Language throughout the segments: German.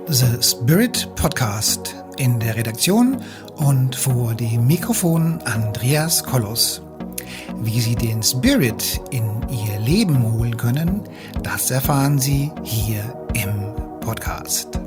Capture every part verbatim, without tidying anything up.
The Spirit Podcast. In der Redaktion und vor dem Mikrofon Andreas Kollos. Wie Sie den Spirit in Ihr Leben holen können, das erfahren Sie hier im Podcast.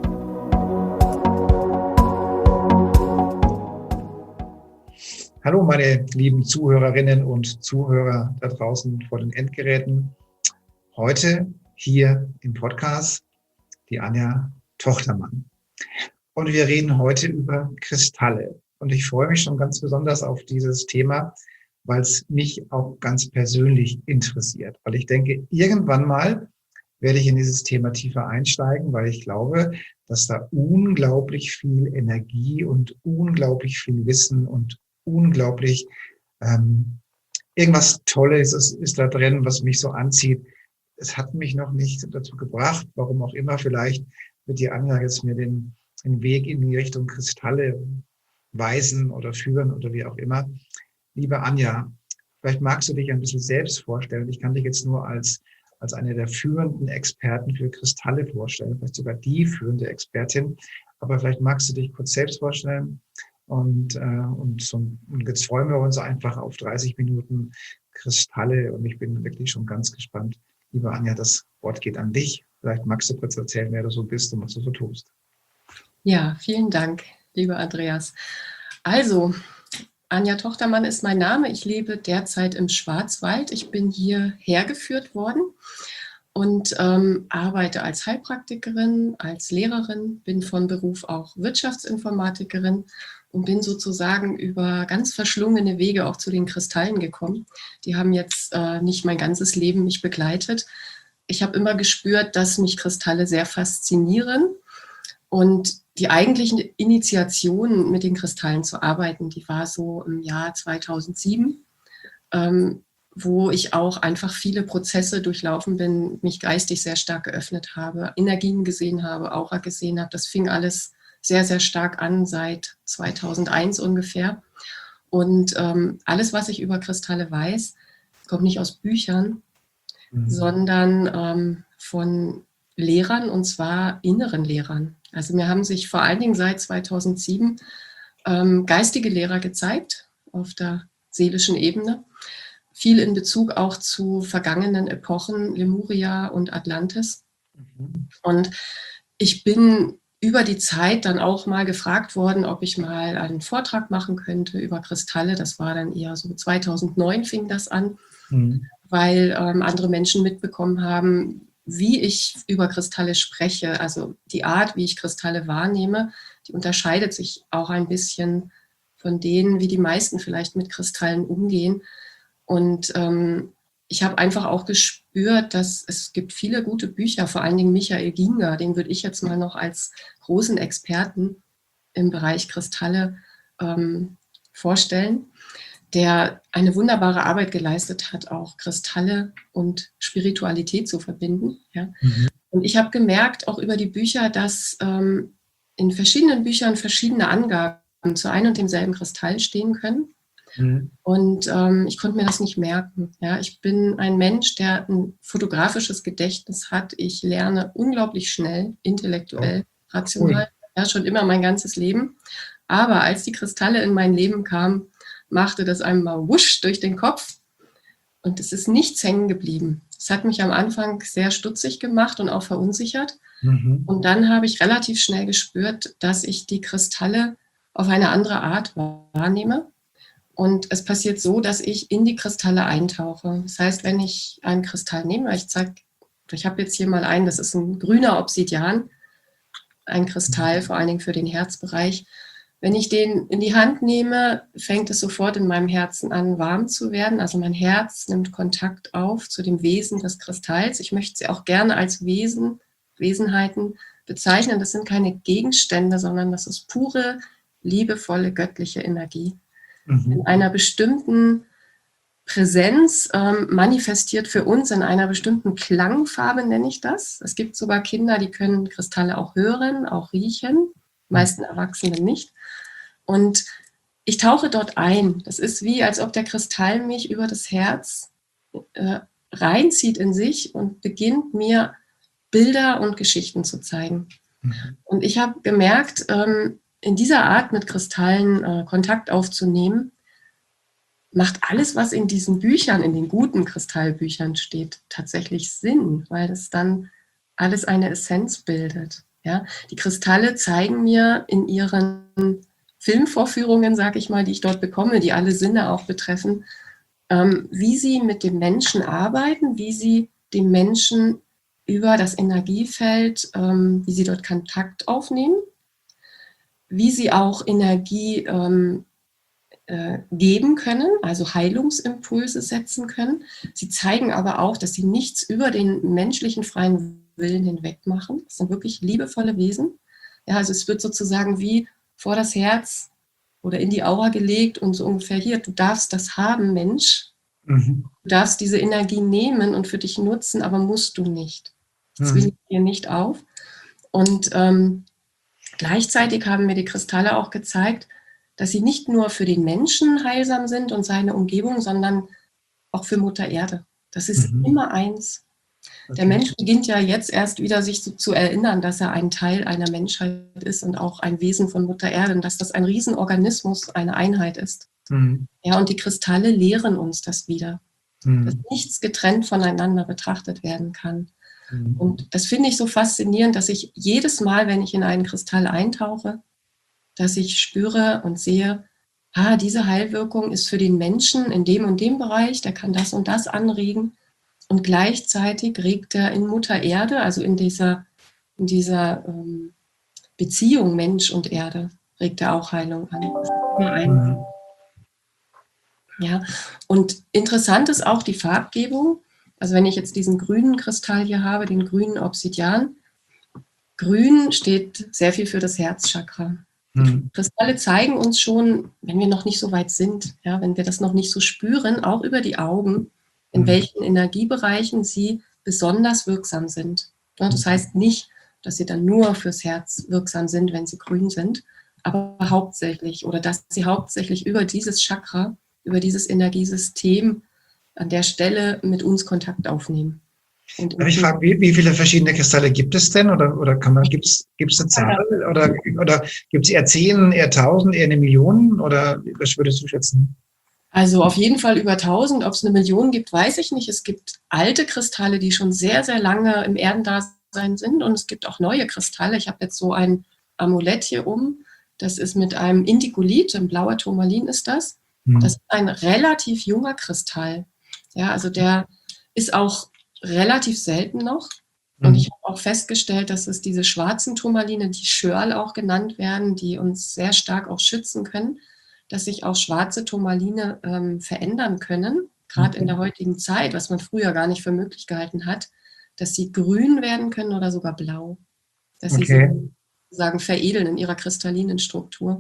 Hallo meine lieben Zuhörerinnen und Zuhörer da draußen vor den Endgeräten. Heute hier im Podcast die Anja Tochtermann. Und wir reden heute über Kristalle. Und ich freue mich schon ganz besonders auf dieses Thema, weil es mich auch ganz persönlich interessiert. Weil ich denke, irgendwann mal werde ich in dieses Thema tiefer einsteigen, weil ich glaube, dass da unglaublich viel Energie und unglaublich viel Wissen und unglaublich ähm, irgendwas Tolles ist, ist da drin, was mich so anzieht. Es hat mich noch nicht dazu gebracht, warum auch immer. Vielleicht wird die Anja jetzt mir den, den Weg in die Richtung Kristalle weisen oder führen oder wie auch immer. Liebe Anja, vielleicht magst du dich ein bisschen selbst vorstellen. Ich kann dich jetzt nur als, als eine der führenden Experten für Kristalle vorstellen, vielleicht sogar die führende Expertin. Aber vielleicht magst du dich kurz selbst vorstellen. Und, äh, und, so, und jetzt freuen wir uns einfach auf dreißig Minuten Kristalle. Und ich bin wirklich schon ganz gespannt. Liebe Anja, das Wort geht an dich. Vielleicht magst du kurz erzählen, wer du so bist und was du so tust. Ja, vielen Dank, lieber Andreas. Also, Anja Tochtermann ist mein Name. Ich lebe derzeit im Schwarzwald. Ich bin hier hergeführt worden und ähm, arbeite als Heilpraktikerin, als Lehrerin, bin von Beruf auch Wirtschaftsinformatikerin und bin sozusagen über ganz verschlungene Wege auch zu den Kristallen gekommen. Die haben jetzt äh, nicht mein ganzes Leben mich begleitet. Ich habe immer gespürt, dass mich Kristalle sehr faszinieren und die eigentliche Initiation, mit den Kristallen zu arbeiten, die war so im Jahr zweitausendsieben, ähm, wo ich auch einfach viele Prozesse durchlaufen bin, mich geistig sehr stark geöffnet habe, Energien gesehen habe, Aura gesehen habe. Das fing alles sehr, sehr stark an seit zweitausendeins ungefähr. Und ähm, alles, was ich über Kristalle weiß, kommt nicht aus Büchern, mhm. sondern ähm, von Lehrern, und zwar inneren Lehrern. Also mir haben sich vor allen Dingen seit zweitausendsieben ähm, geistige Lehrer gezeigt auf der seelischen Ebene. Viel in Bezug auch zu vergangenen Epochen, Lemuria und Atlantis. Mhm. Und ich bin über die Zeit dann auch mal gefragt worden, ob ich mal einen Vortrag machen könnte über Kristalle. Das war dann eher so zweitausendneun fing das an, mhm. weil ähm, andere Menschen mitbekommen haben, wie ich über Kristalle spreche. Also die Art, wie ich Kristalle wahrnehme, die unterscheidet sich auch ein bisschen von denen, wie die meisten vielleicht mit Kristallen umgehen. Und ähm, ich habe einfach auch gespürt, dass es gibt viele gute Bücher, vor allen Dingen Michael Ginger, den würde ich jetzt mal noch als großen Experten im Bereich Kristalle ähm, vorstellen, der eine wunderbare Arbeit geleistet hat, auch Kristalle und Spiritualität zu verbinden. Ja. Mhm. Und ich habe gemerkt, auch über die Bücher, dass ähm, in verschiedenen Büchern verschiedene Angaben zu einem und demselben Kristall stehen können. Mhm. Und ähm, ich konnte mir das nicht merken. Ja, ich bin ein Mensch, der ein fotografisches Gedächtnis hat. Ich lerne unglaublich schnell, intellektuell, oh. rational, ja, schon immer mein ganzes Leben. Aber als die Kristalle in mein Leben kamen, machte das einmal wusch durch den Kopf und es ist nichts hängen geblieben. Es hat mich am Anfang sehr stutzig gemacht und auch verunsichert. Mhm. Und dann habe ich relativ schnell gespürt, dass ich die Kristalle auf eine andere Art wahrnehme. Und es passiert so, dass ich in die Kristalle eintauche. Das heißt, wenn ich einen Kristall nehme, ich zeige, ich habe jetzt hier mal einen, das ist ein grüner Obsidian, ein Kristall, vor allen Dingen für den Herzbereich. Wenn ich den in die Hand nehme, fängt es sofort in meinem Herzen an, warm zu werden. Also mein Herz nimmt Kontakt auf zu dem Wesen des Kristalls. Ich möchte sie auch gerne als Wesen, Wesenheiten bezeichnen. Das sind keine Gegenstände, sondern das ist pure, liebevolle, göttliche Energie. Mhm. In einer bestimmten Präsenz ähm, manifestiert für uns in einer bestimmten Klangfarbe, nenne ich das. Es gibt sogar Kinder, die können Kristalle auch hören, auch riechen. Die meisten Erwachsenen nicht. Und ich tauche dort ein. Das ist wie, als ob der Kristall mich über das Herz äh, reinzieht in sich und beginnt mir Bilder und Geschichten zu zeigen. Mhm. Und ich habe gemerkt, ähm, in dieser Art mit Kristallen äh, Kontakt aufzunehmen, macht alles, was in diesen Büchern, in den guten Kristallbüchern steht, tatsächlich Sinn, weil es dann alles eine Essenz bildet. Ja? Die Kristalle zeigen mir in ihren Filmvorführungen, sage ich mal, die ich dort bekomme, die alle Sinne auch betreffen, ähm, wie sie mit dem Menschen arbeiten, wie sie dem Menschen über das Energiefeld, ähm, wie sie dort Kontakt aufnehmen, wie sie auch Energie ähm, äh, geben können, also Heilungsimpulse setzen können. Sie zeigen aber auch, dass sie nichts über den menschlichen freien Willen hinweg machen. Das sind wirklich liebevolle Wesen. Ja, also es wird sozusagen wie vor das Herz oder in die Aura gelegt und so ungefähr hier, du darfst das haben, Mensch. Mhm. Du darfst diese Energie nehmen und für dich nutzen, aber musst du nicht. Ich zwinge Mhm. dir nicht auf. Und ähm, gleichzeitig haben mir die Kristalle auch gezeigt, dass sie nicht nur für den Menschen heilsam sind und seine Umgebung, sondern auch für Mutter Erde. Das ist Mhm. immer eins. Der Okay. Mensch beginnt ja jetzt erst wieder sich so zu erinnern, dass er ein Teil einer Menschheit ist und auch ein Wesen von Mutter Erde und dass das ein Riesenorganismus, eine Einheit ist. Mhm. Ja, und die Kristalle lehren uns das wieder, dass Mhm. nichts getrennt voneinander betrachtet werden kann. Mhm. Und das finde ich so faszinierend, dass ich jedes Mal, wenn ich in einen Kristall eintauche, dass ich spüre und sehe, ah, diese Heilwirkung ist für den Menschen in dem und dem Bereich, der kann das und das anregen. Und gleichzeitig regt er in Mutter Erde, also in dieser, in dieser ähm, Beziehung Mensch und Erde, regt er auch Heilung an. Das ist immer ein. Mhm. Ja. Und interessant ist auch die Farbgebung. Also wenn ich jetzt diesen grünen Kristall hier habe, den grünen Obsidian, grün steht sehr viel für das Herzchakra. Die Mhm. Kristalle zeigen uns schon, wenn wir noch nicht so weit sind, ja, wenn wir das noch nicht so spüren, auch über die Augen, in Mhm. welchen Energiebereichen sie besonders wirksam sind. Ja, das heißt nicht, dass sie dann nur fürs Herz wirksam sind, wenn sie grün sind, aber hauptsächlich oder dass sie hauptsächlich über dieses Chakra, über dieses Energiesystem an der Stelle mit uns Kontakt aufnehmen. Und Darf ich fragen, wie, wie viele verschiedene Kristalle gibt es denn? Oder, oder kann man, gibt es eine Zahl? Oder, oder gibt es eher zehn, eher tausend, eher eine Million? Oder was würdest du schätzen? Also auf jeden Fall über tausend. Ob es eine Million gibt, weiß ich nicht. Es gibt alte Kristalle, die schon sehr, sehr lange im Erdendasein sind. Und es gibt auch neue Kristalle. Ich habe jetzt so ein Amulett hier um. Das ist mit einem Indigolit, ein blauer Turmalin ist das. Hm. Das ist ein relativ junger Kristall. Ja, also der ist auch relativ selten noch. Und ich habe auch festgestellt, dass es diese schwarzen Turmaline, die Schörl auch genannt werden, die uns sehr stark auch schützen können, dass sich auch schwarze Turmaline ähm, verändern können, gerade in der heutigen Zeit, was man früher gar nicht für möglich gehalten hat, dass sie grün werden können oder sogar blau, dass sie Okay. sich sozusagen veredeln in ihrer kristallinen Struktur.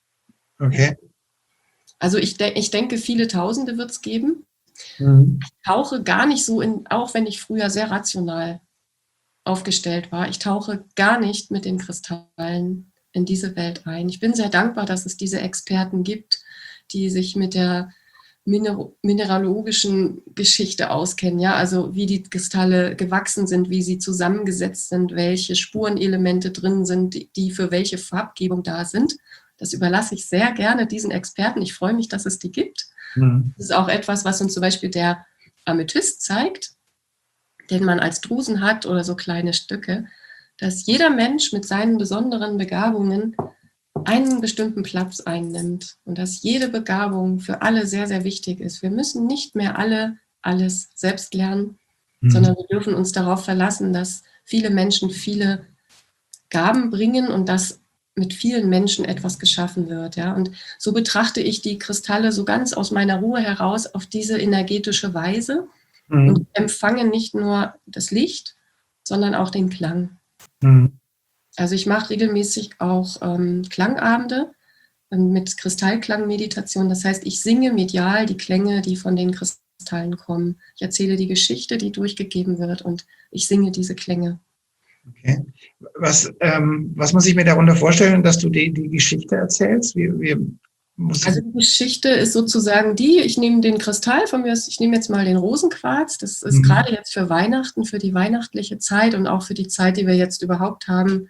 Okay. Also ich, de ich denke, viele Tausende wird es geben. Mhm. Ich tauche gar nicht so in, auch wenn ich früher sehr rational aufgestellt war, ich tauche gar nicht mit den Kristallen in diese Welt ein. Ich bin sehr dankbar, dass es diese Experten gibt, die sich mit der Miner mineralogischen Geschichte auskennen, ja, also wie die Kristalle gewachsen sind, wie sie zusammengesetzt sind, welche Spurenelemente drin sind, die, die für welche Farbgebung da sind. Das überlasse ich sehr gerne diesen Experten. Ich freue mich, dass es die gibt. Mhm. Das ist auch etwas, was uns zum Beispiel der Amethyst zeigt, den man als Drusen hat oder so kleine Stücke, dass jeder Mensch mit seinen besonderen Begabungen einen bestimmten Platz einnimmt und dass jede Begabung für alle sehr, sehr wichtig ist. Wir müssen nicht mehr alle alles selbst lernen, Mhm. sondern wir dürfen uns darauf verlassen, dass viele Menschen viele Gaben bringen und dass mit vielen Menschen etwas geschaffen wird. Ja? Und so betrachte ich die Kristalle so ganz aus meiner Ruhe heraus auf diese energetische Weise Mhm. und empfange nicht nur das Licht, sondern auch den Klang. Mhm. Also ich mache regelmäßig auch ähm, Klangabende mit Kristallklangmeditation. Das heißt, ich singe medial die Klänge, die von den Kristallen kommen. Ich erzähle die Geschichte, die durchgegeben wird und ich singe diese Klänge. Okay. Was, ähm, was muss ich mir darunter vorstellen, dass du die, die Geschichte erzählst? Wie, wie muss Also die Geschichte ist sozusagen die, ich nehme den Kristall von mir, ich nehme jetzt mal den Rosenquarz, das ist Mhm. gerade jetzt für Weihnachten, für die weihnachtliche Zeit und auch für die Zeit, die wir jetzt überhaupt haben,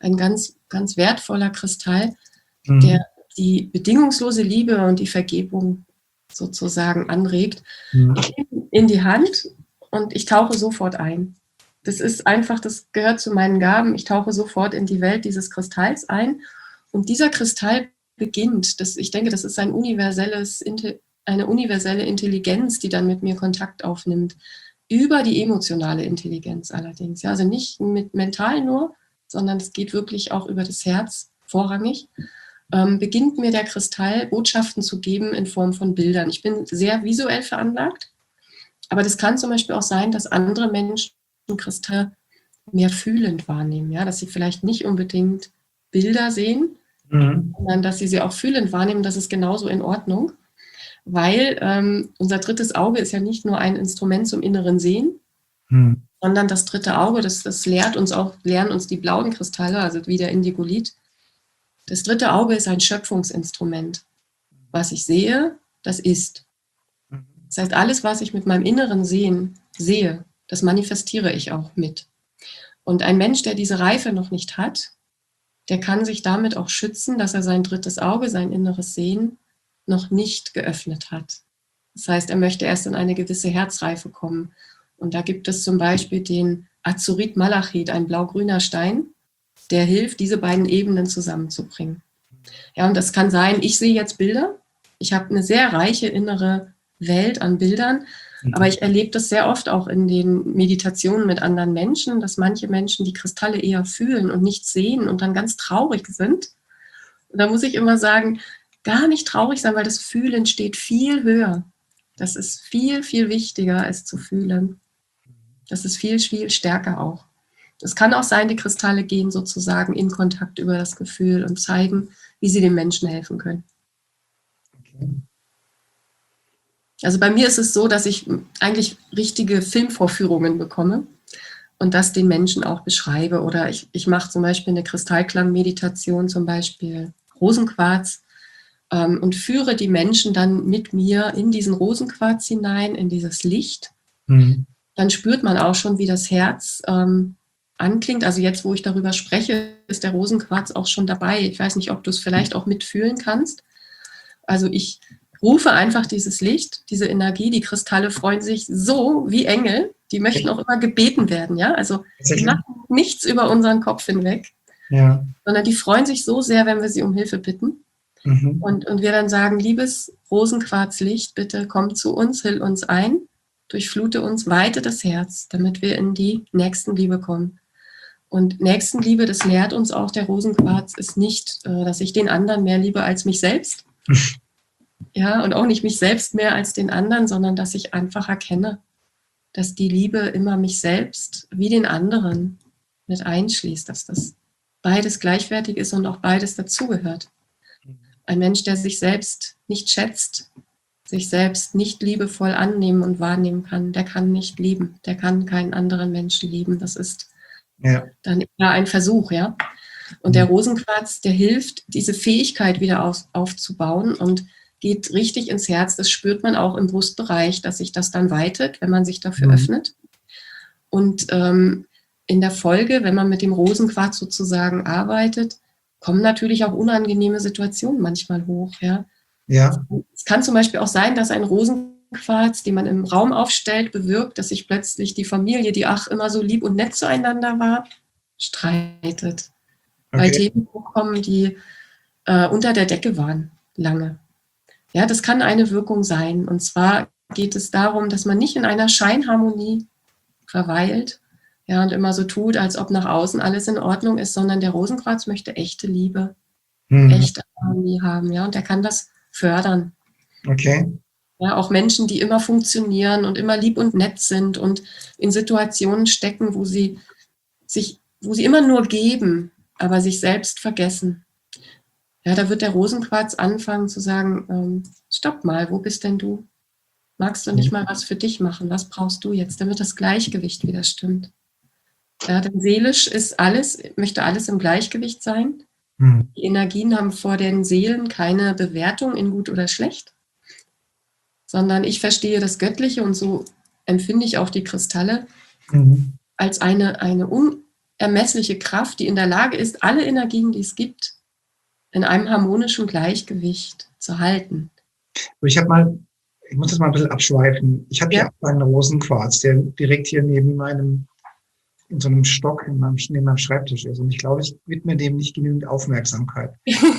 ein ganz, ganz wertvoller Kristall, Mhm. der die bedingungslose Liebe und die Vergebung sozusagen anregt. Mhm. Ich nehme ihn in die Hand und ich tauche sofort ein. Das ist einfach, das gehört zu meinen Gaben. Ich tauche sofort in die Welt dieses Kristalls ein. Und dieser Kristall beginnt, das, ich denke, das ist ein universelles, eine universelle Intelligenz, die dann mit mir Kontakt aufnimmt. Über die emotionale Intelligenz allerdings. Ja, also nicht mit mental nur, sondern es geht wirklich auch über das Herz vorrangig. Ähm, beginnt mir der Kristall Botschaften zu geben in Form von Bildern. Ich bin sehr visuell veranlagt, aber das kann zum Beispiel auch sein, dass andere Menschen Kristalle mehr fühlend wahrnehmen, ja? Dass sie vielleicht nicht unbedingt Bilder sehen, Mhm. sondern dass sie sie auch fühlend wahrnehmen. Das ist genauso in Ordnung, weil ähm, unser drittes Auge ist ja nicht nur ein Instrument zum inneren Sehen, Mhm. sondern das dritte Auge, das, das lehrt uns auch, lernen uns die blauen Kristalle, also wie der Indigolit. Das dritte Auge ist ein Schöpfungsinstrument. Was ich sehe, das ist. Das heißt, alles, was ich mit meinem inneren Sehen sehe, das manifestiere ich auch mit. Und ein Mensch, der diese Reife noch nicht hat, der kann sich damit auch schützen, dass er sein drittes Auge, sein inneres Sehen noch nicht geöffnet hat. Das heißt, er möchte erst in eine gewisse Herzreife kommen. Und da gibt es zum Beispiel den Azurit Malachit, ein blau-grüner Stein, der hilft, diese beiden Ebenen zusammenzubringen. Ja, und das kann sein, ich sehe jetzt Bilder, ich habe eine sehr reiche innere Welt an Bildern, aber ich erlebe das sehr oft auch in den Meditationen mit anderen Menschen, dass manche Menschen die Kristalle eher fühlen und nicht sehen und dann ganz traurig sind. Und da muss ich immer sagen, gar nicht traurig sein, weil das Fühlen steht viel höher. Das ist viel, viel wichtiger, es zu fühlen. Das ist viel, viel stärker auch. Es kann auch sein, die Kristalle gehen sozusagen in Kontakt über das Gefühl und zeigen, wie sie dem Menschen helfen können. Okay. Also bei mir ist es so, dass ich eigentlich richtige Filmvorführungen bekomme und das den Menschen auch beschreibe. Oder ich, ich mache zum Beispiel eine Kristallklang-Meditation, zum Beispiel Rosenquarz, ähm, und führe die Menschen dann mit mir in diesen Rosenquarz hinein, in dieses Licht. Mhm. Dann spürt man auch schon, wie das Herz ähm, anklingt. Also jetzt, wo ich darüber spreche, ist der Rosenquarz auch schon dabei. Ich weiß nicht, ob du es vielleicht auch mitfühlen kannst. Also ich rufe einfach dieses Licht, diese Energie, die Kristalle freuen sich so wie Engel, die möchten auch immer gebeten werden, ja, also die machen nichts über unseren Kopf hinweg, Ja. sondern die freuen sich so sehr, wenn wir sie um Hilfe bitten Mhm. und, und wir dann sagen, liebes Rosenquarzlicht, bitte komm zu uns, hill uns ein, durchflute uns, weite das Herz, damit wir in die Nächstenliebe kommen. Und Nächstenliebe, das lehrt uns auch der Rosenquarz, ist nicht, dass ich den anderen mehr liebe als mich selbst, ja, und auch nicht mich selbst mehr als den anderen, sondern dass ich einfach erkenne, dass die Liebe immer mich selbst wie den anderen mit einschließt, dass das beides gleichwertig ist und auch beides dazugehört. Ein Mensch, der sich selbst nicht schätzt, sich selbst nicht liebevoll annehmen und wahrnehmen kann, der kann nicht lieben, der kann keinen anderen Menschen lieben. Das ist Ja. dann eher ein Versuch, ja. Und der Rosenquarz, der hilft, diese Fähigkeit wieder auf, aufzubauen und geht richtig ins Herz. Das spürt man auch im Brustbereich, dass sich das dann weitet, wenn man sich dafür Mhm. öffnet. Und ähm, in der Folge, wenn man mit dem Rosenquarz sozusagen arbeitet, kommen natürlich auch unangenehme Situationen manchmal hoch. Ja? Ja. Es kann zum Beispiel auch sein, dass ein Rosenquarz, den man im Raum aufstellt, bewirkt, dass sich plötzlich die Familie, die ach immer so lieb und nett zueinander war, streitet. Weil Okay. Themen hochkommen, die äh, unter der Decke waren, lange. Ja, das kann eine Wirkung sein. Und zwar geht es darum, dass man nicht in einer Scheinharmonie verweilt, ja, und immer so tut, als ob nach außen alles in Ordnung ist, sondern der Rosenquarz möchte echte Liebe, Mhm. echte Harmonie haben, ja, und der kann das fördern. Okay. Ja, auch Menschen, die immer funktionieren und immer lieb und nett sind und in Situationen stecken, wo sie sich, wo sie immer nur geben, aber sich selbst vergessen. Ja, da wird der Rosenquarz anfangen zu sagen, ähm, stopp mal, wo bist denn du? Magst du nicht mal was für dich machen? Was brauchst du jetzt, damit das Gleichgewicht wieder stimmt? Ja, denn seelisch ist alles, möchte alles im Gleichgewicht sein. Mhm. Die Energien haben vor den Seelen keine Bewertung in gut oder schlecht, sondern ich verstehe das Göttliche und so empfinde ich auch die Kristalle Mhm. als eine, eine unermessliche Kraft, die in der Lage ist, alle Energien, die es gibt, in einem harmonischen Gleichgewicht zu halten. Ich habe mal, ich muss das mal ein bisschen abschweifen. Ich habe Ja. hier auch einen Rosenquarz, der direkt hier neben meinem, in so einem Stock in meinem, neben meinem Schreibtisch ist. Und ich glaube, ich widme dem nicht genügend Aufmerksamkeit.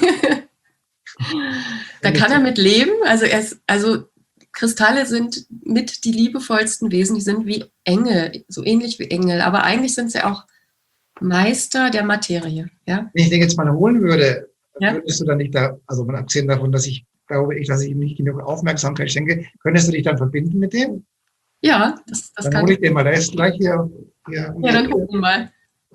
Da kann er mit leben. Also, er ist, also Kristalle sind mit die liebevollsten Wesen. Die sind wie Engel, so ähnlich wie Engel. Aber eigentlich sind sie auch Meister der Materie. Ja? Wenn ich den jetzt mal holen würde, Ja. würdest du dann nicht da, also mal abgesehen davon, dass ich glaube ich, dass ich ihm nicht genug Aufmerksamkeit schenke, könntest du dich dann verbinden mit dem? Ja, das, das dann kann hole ich den mal, der ist gleich hier. hier Ja, dann gucken wir mal.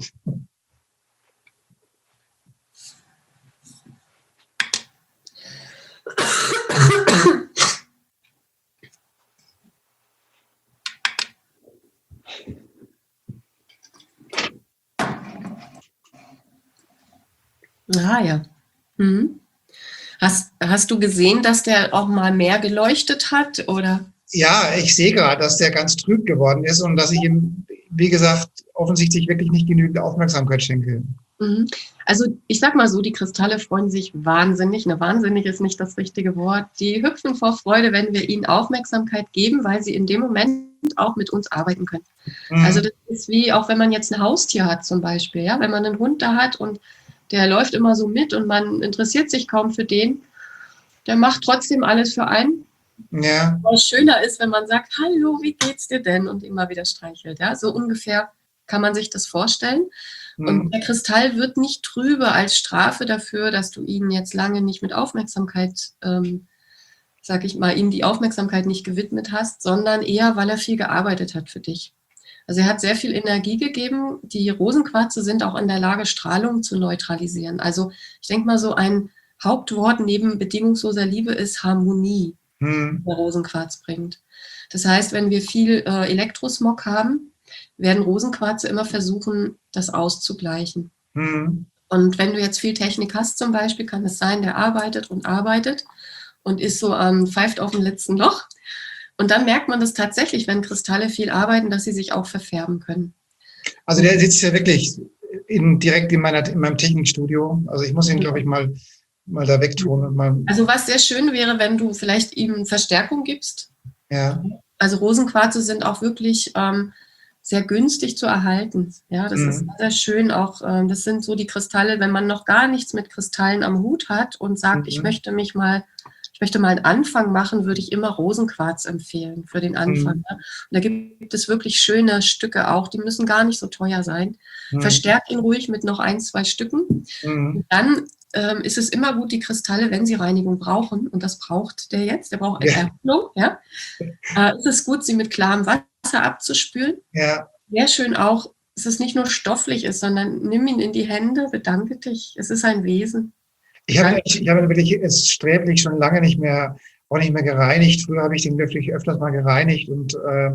Ah ja. Mhm. Hast, hast du gesehen, dass der auch mal mehr geleuchtet hat, oder? Ja, ich sehe gerade, dass der ganz trüb geworden ist und dass ich ihm, wie gesagt, offensichtlich wirklich nicht genügend Aufmerksamkeit schenke. Mhm. Also ich sag mal so, die Kristalle freuen sich wahnsinnig. Ne, wahnsinnig ist nicht das richtige Wort. Die hüpfen vor Freude, wenn wir ihnen Aufmerksamkeit geben, weil sie in dem Moment auch mit uns arbeiten können. Mhm. Also das ist wie, auch wenn man jetzt ein Haustier hat zum Beispiel, ja, wenn man einen Hund da hat und der läuft immer so mit und man interessiert sich kaum für den, der macht trotzdem alles für einen. Ja. Was schöner ist, wenn man sagt, hallo, wie geht's dir denn? Und immer wieder streichelt. Ja? So ungefähr kann man sich das vorstellen. Mhm. Und der Kristall wird nicht trübe als Strafe dafür, dass du ihn jetzt lange nicht mit Aufmerksamkeit, ähm, sag ich mal, ihm die Aufmerksamkeit nicht gewidmet hast, sondern eher, weil er viel gearbeitet hat für dich. Also er hat sehr viel Energie gegeben. Die Rosenquarze sind auch in der Lage, Strahlung zu neutralisieren. Also ich denke mal, so ein Hauptwort neben bedingungsloser Liebe ist Harmonie, Mhm. der Rosenquarz bringt. Das heißt, wenn wir viel äh, Elektrosmog haben, werden Rosenquarze immer versuchen, das auszugleichen. Mhm. Und wenn du jetzt viel Technik hast zum Beispiel, kann es sein, der arbeitet und arbeitet und ist so, ähm, pfeift auf dem letzten Loch. Und dann merkt man das tatsächlich, wenn Kristalle viel arbeiten, dass sie sich auch verfärben können. Also der sitzt ja wirklich in, direkt in, meiner, in meinem Technikstudio. Also ich muss ihn, glaube ich, mal, mal da wegtun. Und mal, Also was sehr schön wäre, wenn du vielleicht ihm Verstärkung gibst. ja. Also Rosenquarze sind auch wirklich ähm, sehr günstig zu erhalten. Ja, das Mhm. ist sehr schön auch. Ähm, das sind so die Kristalle, wenn man noch gar nichts mit Kristallen am Hut hat und sagt, Mhm. ich möchte mich mal, ich möchte mal einen Anfang machen, würde ich immer Rosenquarz empfehlen für den Anfang. Mhm. Ja. Und da gibt es wirklich schöne Stücke auch, die müssen gar nicht so teuer sein. Mhm. Verstärkt ihn ruhig mit noch ein, zwei Stücken. Mhm. Und dann ähm, ist es immer gut, die Kristalle, wenn sie Reinigung brauchen, und das braucht der jetzt, der braucht Ja. Erholung, ja, äh, ist es gut, sie mit klarem Wasser abzuspülen. Ja. Sehr schön auch, dass es nicht nur stofflich ist, sondern nimm ihn in die Hände, bedanke dich, es ist ein Wesen. Ich habe ich habe wirklich es sträflich schon lange nicht mehr, auch nicht mehr gereinigt. Früher habe ich den wirklich öfters mal gereinigt und äh,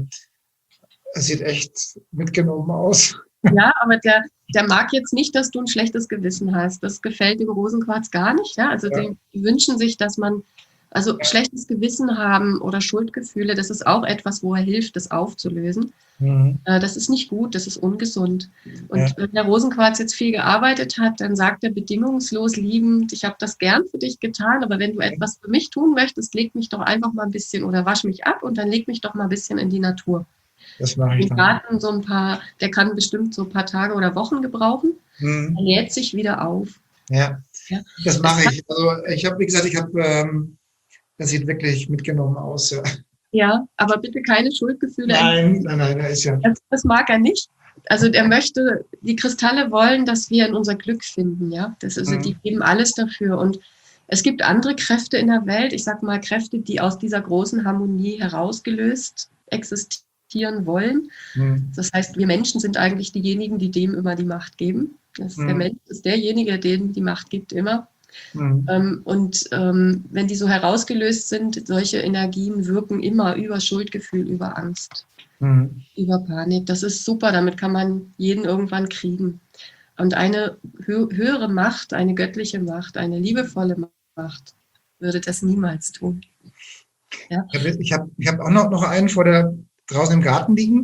es sieht echt mitgenommen aus. Ja, aber der, der mag jetzt nicht, dass du ein schlechtes Gewissen hast. Das gefällt dem Rosenquarz gar nicht. Ja? Also Ja. die, die wünschen sich, dass man, also Ja. schlechtes Gewissen haben oder Schuldgefühle, das ist auch etwas, wo er hilft, das aufzulösen. Mhm. Äh, das ist nicht gut, das ist ungesund. Und Ja. wenn der Rosenquarz jetzt viel gearbeitet hat, dann sagt er bedingungslos liebend, ich habe das gern für dich getan, aber wenn du etwas für mich tun möchtest, leg mich doch einfach mal ein bisschen oder wasch mich ab und dann leg mich doch mal ein bisschen in die Natur. Das mache ich Den dann. Garten so ein paar, der kann bestimmt so ein paar Tage oder Wochen gebrauchen. Mhm. Er lädt sich wieder auf. Ja, Ja. das mache ich. Also ich habe, wie gesagt, ich habe, ähm, das sieht wirklich mitgenommen aus. Ja. Ja, aber bitte keine Schuldgefühle. Nein, nein, nein, da ist ja. Das, das mag er nicht. Also der möchte, die Kristalle wollen, dass wir in unser Glück finden, ja. Das ist, Mhm. die geben alles dafür. Und es gibt andere Kräfte in der Welt, ich sag mal Kräfte, die aus dieser großen Harmonie herausgelöst existieren wollen. Mhm. Das heißt, wir Menschen sind eigentlich diejenigen, die dem immer die Macht geben. Das, Mhm. Der Mensch ist derjenige, dem die Macht gibt, immer. Mhm. Ähm, und ähm, wenn die so herausgelöst sind, solche Energien wirken immer über Schuldgefühl, über Angst, Mhm. über Panik. Das ist super, damit kann man jeden irgendwann kriegen. Und eine hö höhere Macht, eine göttliche Macht, eine liebevolle Macht würde das niemals tun. Ja? Ich habe ich hab, ich hab auch noch, noch einen vor der draußen im Garten liegen.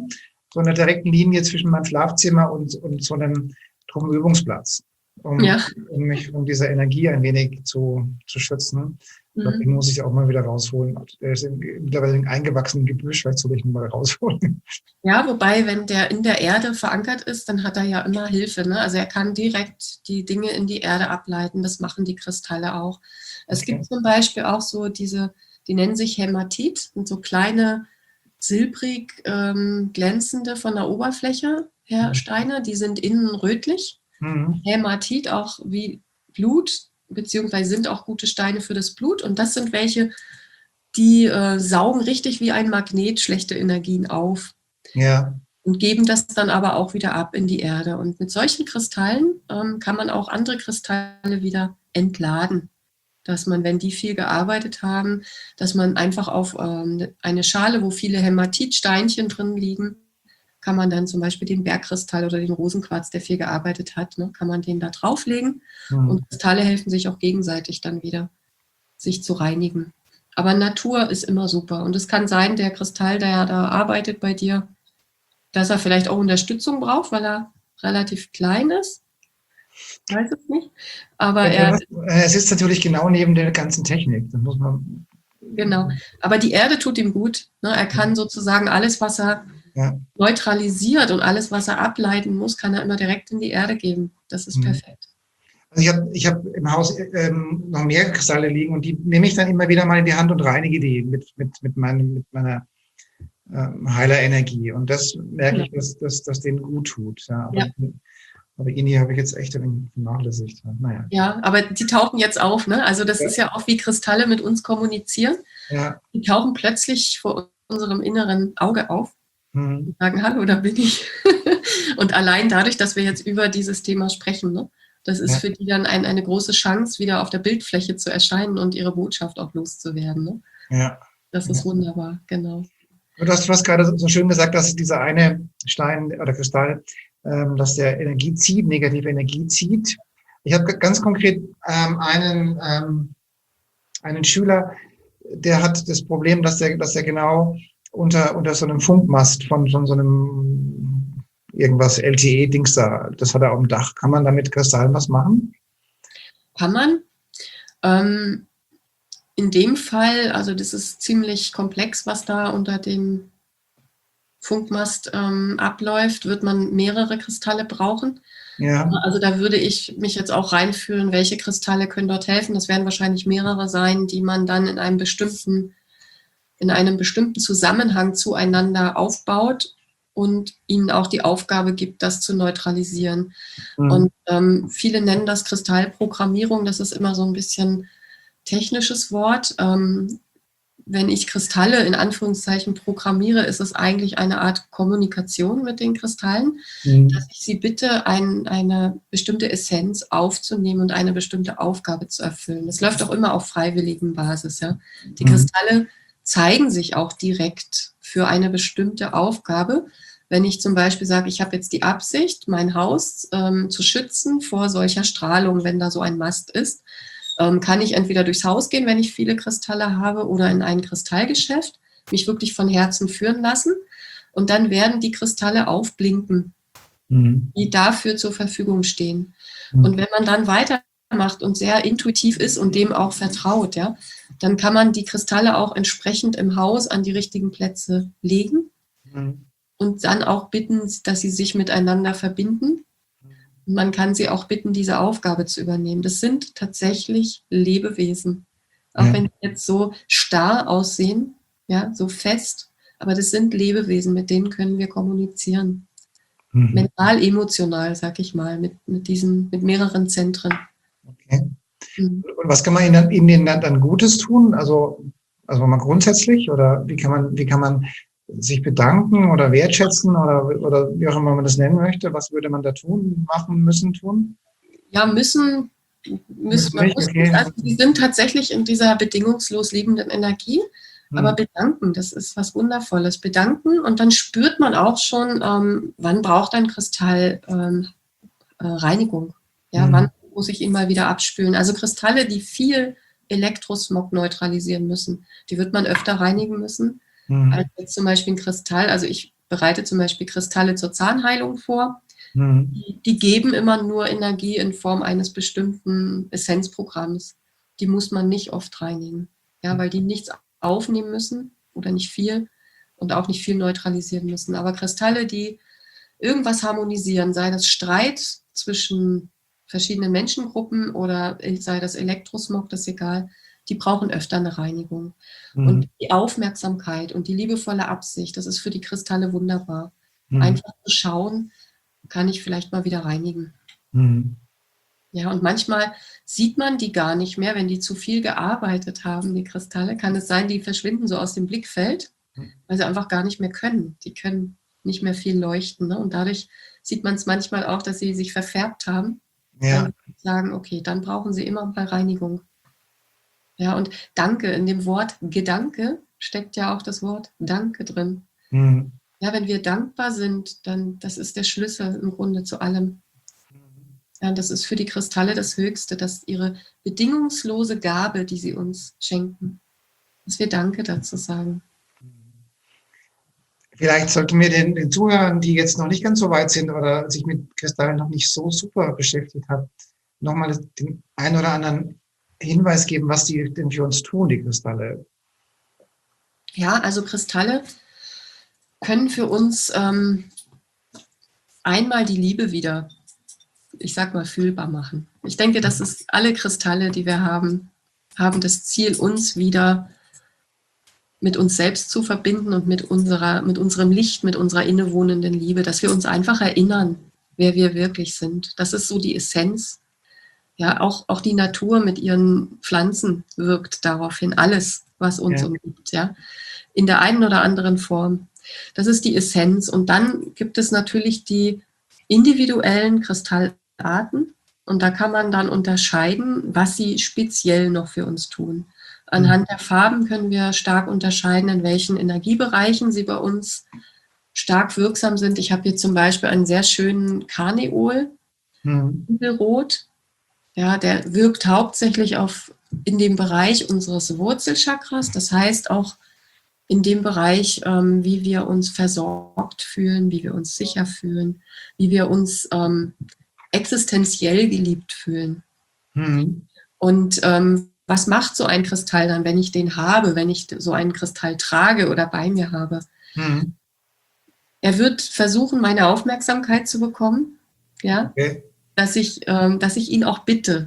so einer direkten Linie zwischen meinem Schlafzimmer und, und so einem Truppenübungsplatz, um, Ja. um mich von dieser Energie ein wenig zu, zu schützen. Ich glaube, Mhm. den muss ich auch mal wieder rausholen. Der ist mittlerweile ein eingewachsenes Gebüsch, vielleicht soll ich ihn mal rausholen. Ja, wobei, wenn der in der Erde verankert ist, dann hat er ja immer Hilfe. Ne? Also er kann direkt die Dinge in die Erde ableiten. Das machen die Kristalle auch. Es Okay. gibt zum Beispiel auch so diese, die nennen sich Hämatit, sind so kleine, silbrig ähm, glänzende von der Oberfläche her Steine. Die sind innen rötlich. Mhm. Hämatit auch wie Blut, beziehungsweise sind auch gute Steine für das Blut. Und das sind welche, die äh, saugen richtig wie ein Magnet schlechte Energien auf. Ja. Und geben das dann aber auch wieder ab in die Erde. Und mit solchen Kristallen ähm, kann man auch andere Kristalle wieder entladen. Dass man, wenn die viel gearbeitet haben, dass man einfach auf ähm, eine Schale, wo viele Hämatitsteinchen drin liegen, kann man dann zum Beispiel den Bergkristall oder den Rosenquarz, der viel gearbeitet hat, ne, kann man den da drauflegen. Mhm. Und Kristalle helfen sich auch gegenseitig dann wieder, sich zu reinigen. Aber Natur ist immer super. Und es kann sein, der Kristall, der da arbeitet bei dir, dass er vielleicht auch Unterstützung braucht, weil er relativ klein ist. Ich weiß es nicht. Aber er, Es ist natürlich genau neben der ganzen Technik. Das muss man. genau. Aber die Erde tut ihm gut. Ne? Er kann sozusagen alles, was er Ja. neutralisiert und alles, was er ableiten muss, kann er immer direkt in die Erde geben. Das ist Mhm. perfekt. Also ich habe ich hab im Haus ähm, noch mehr Kristalle liegen und die nehme ich dann immer wieder mal in die Hand und reinige die mit, mit, mit, meinem, mit meiner ähm, Heilerenergie. Und das merke Ja. ich, dass, dass, dass denen gut tut. Ja, aber, Ja. aber ihn hier habe ich jetzt echt ein wenig vernachlässigt. Naja. Ja, aber die tauchen jetzt auf. Ne? Also das Ja. ist ja auch, wie Kristalle mit uns kommunizieren. Ja. Die tauchen plötzlich vor unserem inneren Auge auf. Mhm. Sagen, hallo, da bin ich. Und allein dadurch, dass wir jetzt über dieses Thema sprechen, ne, das ist Ja. für die dann ein, eine große Chance, wieder auf der Bildfläche zu erscheinen und ihre Botschaft auch loszuwerden. Ne? Ja. Das ist Ja. wunderbar, genau. Du hast, du hast gerade so schön gesagt, dass dieser eine Stein oder Kristall, ähm, dass der Energie zieht, negative Energie zieht. Ich habe ganz konkret ähm, einen, ähm, einen Schüler, der hat das Problem, dass der, dass der genau unter, unter so einem Funkmast von, von so einem irgendwas L T E-Dings da, das hat er auf dem Dach. Kann man da mit Kristallen was machen? Kann man. Ähm, in dem Fall, also das ist ziemlich komplex, was da unter dem Funkmast ähm, abläuft, wird man mehrere Kristalle brauchen. Ja. Also da würde ich mich jetzt auch reinfühlen, welche Kristalle können dort helfen. Das werden wahrscheinlich mehrere sein, die man dann in einem bestimmten, in einem bestimmten Zusammenhang zueinander aufbaut und ihnen auch die Aufgabe gibt, das zu neutralisieren. Mhm. Und ähm, viele nennen das Kristallprogrammierung. Das ist immer so ein bisschen technisches Wort. Ähm, wenn ich Kristalle in Anführungszeichen programmiere, ist es eigentlich eine Art Kommunikation mit den Kristallen, Mhm. dass ich sie bitte, ein, eine bestimmte Essenz aufzunehmen und eine bestimmte Aufgabe zu erfüllen. Das läuft auch immer auf freiwilligen Basis. Ja? Die Mhm. Kristalle zeigen sich auch direkt für eine bestimmte Aufgabe. Wenn ich zum Beispiel sage, ich habe jetzt die Absicht, mein Haus ähm, zu schützen vor solcher Strahlung, wenn da so ein Mast ist, ähm, kann ich entweder durchs Haus gehen, wenn ich viele Kristalle habe, oder in ein Kristallgeschäft, mich wirklich von Herzen führen lassen. Und dann werden die Kristalle aufblinken, Mhm. die dafür zur Verfügung stehen. Mhm. Und wenn man dann weitermacht und sehr intuitiv ist und dem auch vertraut, ja, dann kann man die Kristalle auch entsprechend im Haus an die richtigen Plätze legen Mhm. und dann auch bitten, dass sie sich miteinander verbinden. Und man kann sie auch bitten, diese Aufgabe zu übernehmen. Das sind tatsächlich Lebewesen. Auch Ja. wenn sie jetzt so starr aussehen, ja, so fest, aber das sind Lebewesen, mit denen können wir kommunizieren. Mhm. Mental, emotional, sag ich mal, mit, mit diesen, mit mehreren Zentren. Okay. Mhm. Und was kann man ihnen dann, ihnen dann, dann Gutes tun? Also, also mal grundsätzlich, oder wie kann man, wie kann man sich bedanken oder wertschätzen oder, oder wie auch immer man das nennen möchte? Was würde man da tun, machen, müssen, tun? Ja, müssen, müssen man nicht, muss okay. nicht. Also die sind tatsächlich in dieser bedingungslos liebenden Energie. Aber Hm. bedanken, das ist was Wundervolles. Bedanken und dann spürt man auch schon, ähm, wann braucht ein Kristall ähm, äh, Reinigung? Ja, Hm. wann muss ich ihn mal wieder abspülen? Also Kristalle, die viel Elektrosmog neutralisieren müssen, die wird man öfter reinigen müssen, Hm. als jetzt zum Beispiel ein Kristall. Also ich bereite zum Beispiel Kristalle zur Zahnheilung vor. Mhm. Die, die geben immer nur Energie in Form eines bestimmten Essenzprogramms. Die muss man nicht oft reinigen, ja, weil die nichts aufnehmen müssen oder nicht viel und auch nicht viel neutralisieren müssen. Aber Kristalle, die irgendwas harmonisieren, sei das Streit zwischen verschiedenen Menschengruppen oder sei das Elektrosmog, das ist egal, die brauchen öfter eine Reinigung. Mhm. Und die Aufmerksamkeit und die liebevolle Absicht, das ist für die Kristalle wunderbar. Mhm. Einfach zu schauen, kann ich vielleicht mal wieder reinigen. Mhm. Ja, und manchmal sieht man die gar nicht mehr, wenn die zu viel gearbeitet haben, die Kristalle. Kann es sein, die verschwinden so aus dem Blickfeld, weil sie einfach gar nicht mehr können. Die können nicht mehr viel leuchten. Ne? Und dadurch sieht man es manchmal auch, dass sie sich verfärbt haben. Ja. Dann sagen, okay, dann brauchen sie immer mal Reinigung. Ja, und Danke, in dem Wort Gedanke steckt ja auch das Wort Danke drin. Mhm. Ja, wenn wir dankbar sind, dann das ist der Schlüssel im Grunde zu allem. Ja, das ist für die Kristalle das Höchste, dass ihre bedingungslose Gabe, die sie uns schenken, dass wir Danke dazu sagen. Vielleicht sollten wir den, den Zuhörern, die jetzt noch nicht ganz so weit sind oder sich mit Kristallen noch nicht so super beschäftigt haben, nochmal den einen oder anderen Hinweis geben, was die denn für uns tun, die Kristalle. Ja, also Kristalle können für uns ähm, einmal die Liebe wieder, ich sag mal, fühlbar machen. Ich denke, das ist alle Kristalle, die wir haben, haben das Ziel, uns wieder mit uns selbst zu verbinden und mit, unserer, mit unserem Licht, mit unserer innewohnenden Liebe, dass wir uns einfach erinnern, wer wir wirklich sind. Das ist so die Essenz. Ja, auch, auch die Natur mit ihren Pflanzen wirkt darauf hin. Alles, was uns Ja. umgibt, ja, in der einen oder anderen Form. Das ist die Essenz. Und dann gibt es natürlich die individuellen Kristallarten. Und da kann man dann unterscheiden, was sie speziell noch für uns tun. Anhand der Farben können wir stark unterscheiden, in welchen Energiebereichen sie bei uns stark wirksam sind. Ich habe hier zum Beispiel einen sehr schönen Karneol, Mhm. Rot. Ja, der wirkt hauptsächlich auf, in dem Bereich unseres Wurzelchakras. Das heißt auch in dem Bereich, ähm, wie wir uns versorgt fühlen, wie wir uns sicher fühlen, wie wir uns ähm, existenziell geliebt fühlen. Mhm. Und ähm, was macht so ein Kristall dann, wenn ich den habe, wenn ich so einen Kristall trage oder bei mir habe? Mhm. Er wird versuchen, meine Aufmerksamkeit zu bekommen, ja, Okay. dass ich, ähm, dass ich ihn auch bitte.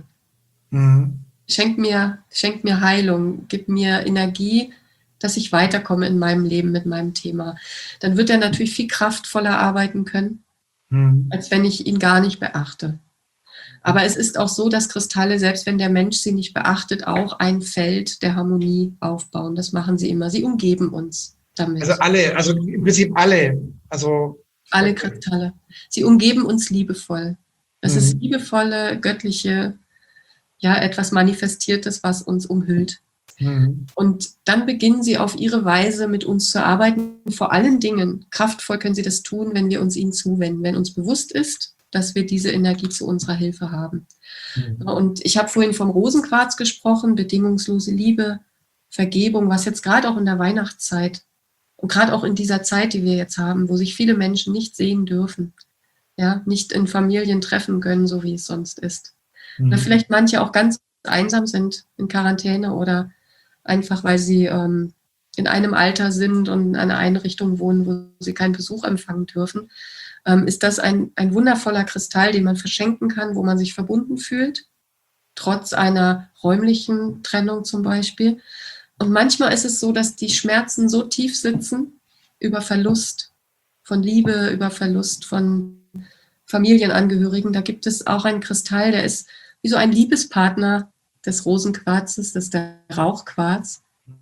Mhm. Schenk mir, schenk mir Heilung, gib mir Energie, dass ich weiterkomme in meinem Leben mit meinem Thema. Dann wird er natürlich viel kraftvoller arbeiten können, Mhm. als wenn ich ihn gar nicht beachte. Aber es ist auch so, dass Kristalle, selbst wenn der Mensch sie nicht beachtet, auch ein Feld der Harmonie aufbauen. Das machen sie immer. Sie umgeben uns damit. Also alle, also im Prinzip alle. Also Alle Kristalle. Sie umgeben uns liebevoll. Das Mhm. ist liebevolle, göttliche, ja, etwas Manifestiertes, was uns umhüllt. Mhm. Und dann beginnen sie auf ihre Weise mit uns zu arbeiten. Vor allen Dingen, kraftvoll können sie das tun, wenn wir uns ihnen zuwenden, wenn uns bewusst ist, dass wir diese Energie zu unserer Hilfe haben. Mhm. Und ich habe vorhin vom Rosenquarz gesprochen, bedingungslose Liebe, Vergebung, was jetzt gerade auch in der Weihnachtszeit und gerade auch in dieser Zeit, die wir jetzt haben, wo sich viele Menschen nicht sehen dürfen, ja, nicht in Familien treffen können, so wie es sonst ist. Mhm. Oder vielleicht manche auch ganz einsam sind in Quarantäne oder einfach, weil sie ähm, in einem Alter sind und in einer Einrichtung wohnen, wo sie keinen Besuch empfangen dürfen, ähm, ist das ein, ein wundervoller Kristall, den man verschenken kann, wo man sich verbunden fühlt, trotz einer räumlichen Trennung zum Beispiel. Und manchmal ist es so, dass die Schmerzen so tief sitzen über Verlust von Liebe, über Verlust von Familienangehörigen. Da gibt es auch einen Kristall, der ist wie so ein Liebespartner des Rosenquarzes, das ist der Rauchquarz.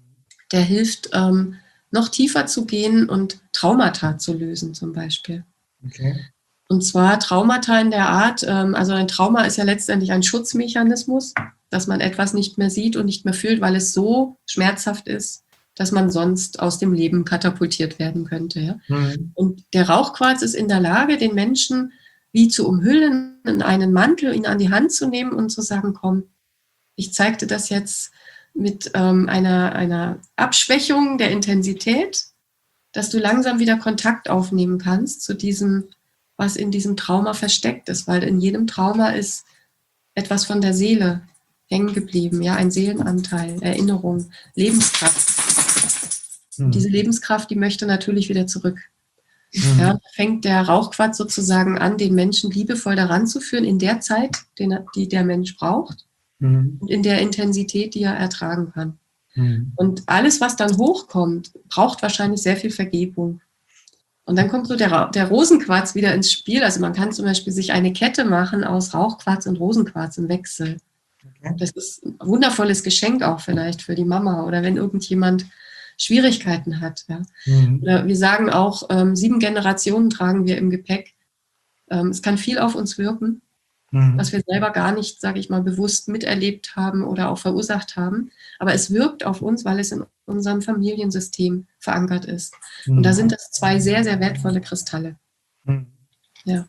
Der hilft, ähm, noch tiefer zu gehen und Traumata zu lösen zum Beispiel. Okay. Und zwar Traumata in der Art, ähm, also ein Trauma ist ja letztendlich ein Schutzmechanismus, dass man etwas nicht mehr sieht und nicht mehr fühlt, weil es so schmerzhaft ist, dass man sonst aus dem Leben katapultiert werden könnte. Ja? Mhm. Und der Rauchquarz ist in der Lage, den Menschen wie zu umhüllen, in einen Mantel, ihn an die Hand zu nehmen und zu sagen, komm, ich zeige dir das jetzt mit ähm, einer, einer Abschwächung der Intensität, dass du langsam wieder Kontakt aufnehmen kannst zu diesem, was in diesem Trauma versteckt ist, weil in jedem Trauma ist etwas von der Seele hängen geblieben, ja, ein Seelenanteil, Erinnerung, Lebenskraft. Mhm. Und diese Lebenskraft, die möchte natürlich wieder zurück. Mhm. Ja, fängt der Rauchquarz sozusagen an, den Menschen liebevoll daran zu führen, in der Zeit, den, die der Mensch braucht, Mhm. und in der Intensität, die er ertragen kann. Mhm. Und alles, was dann hochkommt, braucht wahrscheinlich sehr viel Vergebung. Und dann kommt so der, der Rosenquarz wieder ins Spiel. Also man kann zum Beispiel sich eine Kette machen aus Rauchquarz und Rosenquarz im Wechsel. Okay. Das ist ein wundervolles Geschenk auch vielleicht für die Mama oder wenn irgendjemand Schwierigkeiten hat. Ja. Mhm. Oder wir sagen auch, ähm, sieben Generationen tragen wir im Gepäck. Ähm, es kann viel auf uns wirken, Mhm. was wir selber gar nicht, sage ich mal, bewusst miterlebt haben oder auch verursacht haben. Aber es wirkt auf uns, weil es in unserem Familiensystem verankert ist. Und da sind das zwei sehr, sehr wertvolle Kristalle. Mhm. Ja.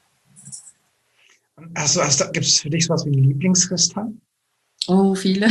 Hast du, hast du, gibt es für dich sowas wie einen Lieblingskristall? Oh, viele.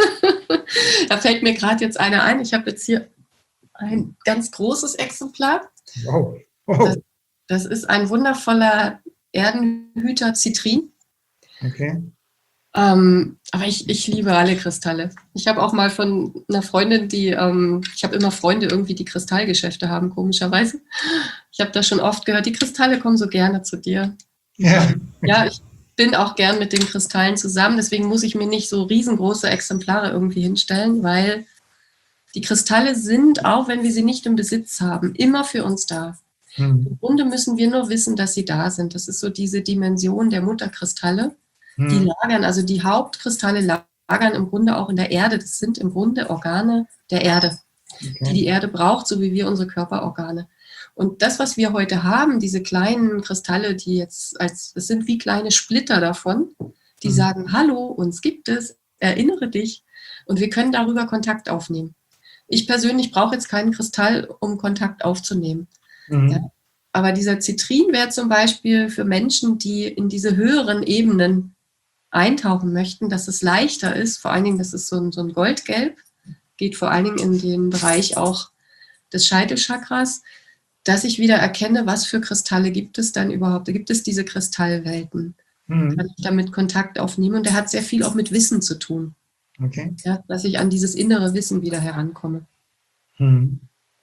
Da fällt mir gerade jetzt einer ein. Ich habe jetzt hier ein ganz großes Exemplar. Wow. Wow. Das, das ist ein wundervoller Erdenhüter Zitrin. Okay. Ähm, aber ich, ich liebe alle Kristalle. Ich habe auch mal von einer Freundin, die, ähm, ich habe immer Freunde irgendwie, die Kristallgeschäfte haben, komischerweise. Ich habe da schon oft gehört, die Kristalle kommen so gerne zu dir. Ja. Ja, ich bin auch gern mit den Kristallen zusammen, deswegen muss ich mir nicht so riesengroße Exemplare irgendwie hinstellen, weil die Kristalle sind, auch wenn wir sie nicht im Besitz haben, immer für uns da. Mhm. Im Grunde müssen wir nur wissen, dass sie da sind. Das ist so diese Dimension der Mutterkristalle. Die Mhm. lagern, also die Hauptkristalle lagern im Grunde auch in der Erde. Das sind im Grunde Organe der Erde, die Okay. die Erde braucht, so wie wir unsere Körperorgane. Und das, was wir heute haben, diese kleinen Kristalle, die jetzt als, es sind wie kleine Splitter davon, die Mhm. sagen, hallo, uns gibt es, erinnere dich. Und wir können darüber Kontakt aufnehmen. Ich persönlich brauche jetzt keinen Kristall, um Kontakt aufzunehmen. Mhm. Ja. Aber dieser Zitrin wäre zum Beispiel für Menschen, die in diese höheren Ebenen eintauchen möchten, dass es leichter ist, vor allen Dingen, das ist so ein, so ein Goldgelb, geht vor allen Dingen in den Bereich auch des Scheitelchakras, dass ich wieder erkenne, was für Kristalle gibt es dann überhaupt. Gibt es diese Kristallwelten? Kann Mhm. ich damit Kontakt aufnehmen? Und der hat sehr viel auch mit Wissen zu tun, Okay. ja, dass ich an dieses innere Wissen wieder herankomme. Mhm.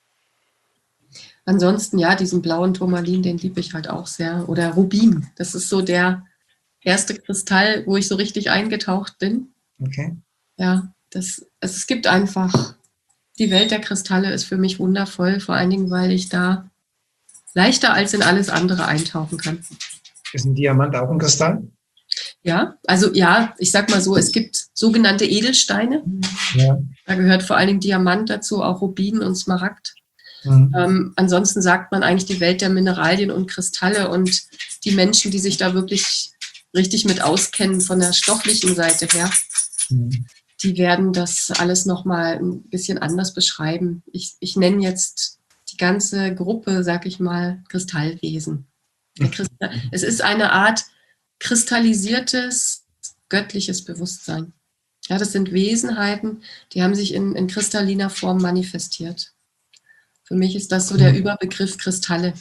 Ansonsten, ja, diesen blauen Turmalin, den liebe ich halt auch sehr. Oder Rubin, das ist so der erste Kristall, wo ich so richtig eingetaucht bin. Okay. Ja, das, also es gibt einfach, die Welt der Kristalle ist für mich wundervoll, vor allen Dingen, weil ich da leichter als in alles andere eintauchen kann. Ist ein Diamant auch ein Kristall? Ja, also ja, ich sag mal so, es gibt sogenannte Edelsteine. Ja. Da gehört vor allen Dingen Diamant dazu, auch Rubin und Smaragd. Mhm. Ähm, ansonsten sagt man eigentlich die Welt der Mineralien und Kristalle und die Menschen, die sich da wirklich richtig mit auskennen von der stofflichen Seite her, Mhm. die werden das alles nochmal ein bisschen anders beschreiben. Ich, ich nenne jetzt die ganze Gruppe, sag ich mal, Kristallwesen. Der Kristall, es ist eine Art kristallisiertes, göttliches Bewusstsein. Ja, das sind Wesenheiten, die haben sich in, in kristalliner Form manifestiert. Für mich ist das so der Überbegriff Kristalle.